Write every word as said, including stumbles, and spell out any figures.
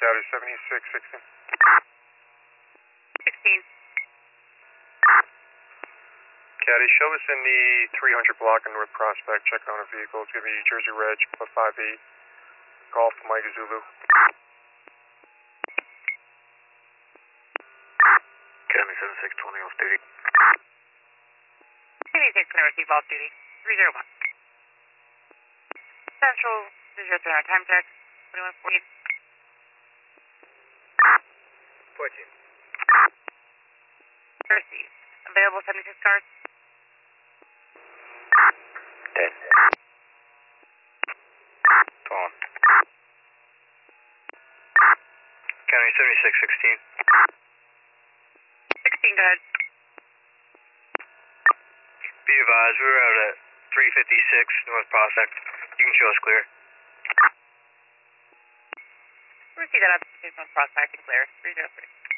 County seventy-six sixteen. sixteen. Caddy, show us in the three hundred block in North Prospect, checking on a vehicle. It's going to be Jersey Reg, five eight, Golf Mike Zulu. County seventy-six twenty off duty. seventy-six can receive off duty. three zero one. Central, zero three hundred time check. twenty-one fourteen. fourteen. Receive. Available seventy-six cars. ten. Tom. County seventy-six sixteen. sixteen, go ahead. Be advised, we were out at three fifty-six North Prospect. You can show us clear. Receive that application on Prospect and clear. three zero three.